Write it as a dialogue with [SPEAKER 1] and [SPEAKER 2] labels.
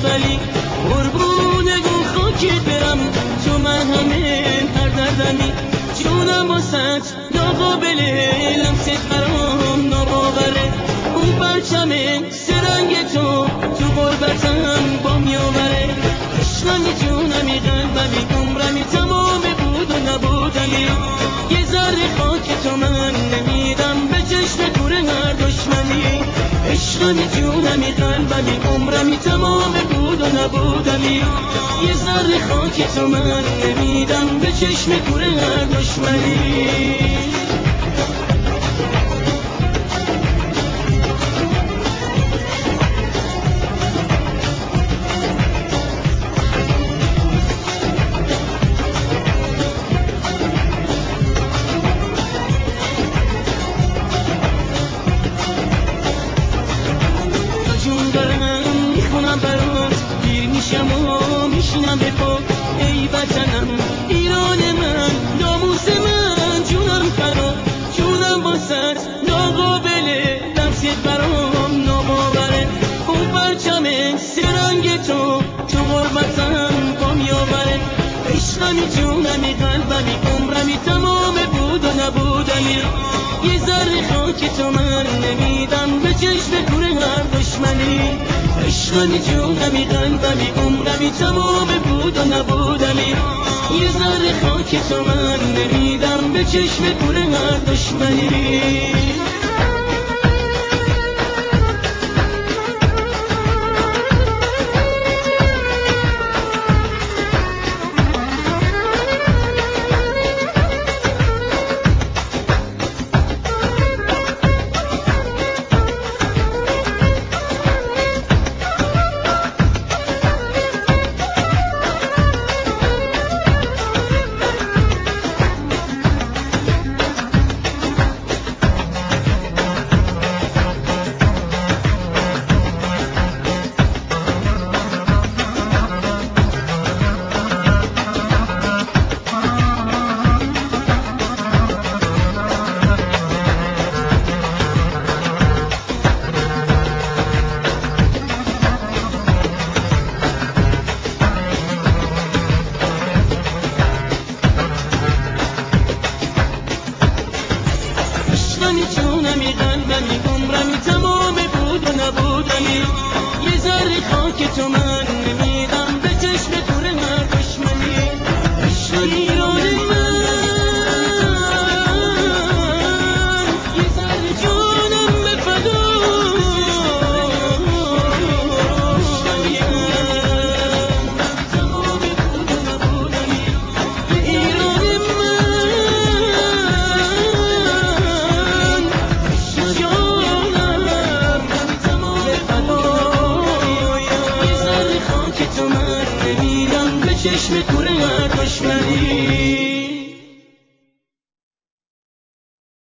[SPEAKER 1] ولی قربون گل خاکت برم، تو مرهمن هر دردمی. جونم واسه ناقابله، لمست برام ناباوره. اون پرچم سرنگ تو غربتم با میآوره. عشقمی جونمی قلبمی عمرمی تمام بود و نبودمی. یه ذره خاک تو من نمیدم به چشم کور هر دشمنی. عشقمی جونمی قلبمی عمرمی تمام بود و نبودمی. یه ذره خاک تو من نمیدم به چشم کور هر دشمنی. میخونم برات پیر میشم و میشینم به پا. ای وطنم ایران من، ناموس من، جونم فدا. جونم واسه ناقابله، لمست برام ناباوره. اون پرچم سرنگ تو غربتم با میآوره. عشقمی جونمی قلبمی عمرمی تمام بود و نبودمی. یه ذره خاک تو من نمیدم به چشم کور هر دشمنی. عشقمی جونمی قلبمی عمرمی تمام بود و نبودمی. یه ذره خاک تو من نمیدم به چشم کور هر دشمنی. جونمی قلبمی عمرمی تمام بود و نبودمی. یه ذره خاک تو من نمیدم به چشم کور هر دشمنی. ایران من، یه ذره جونم به فدای تمام بود و نبودمی. ایران چشم کور هر دشمنی.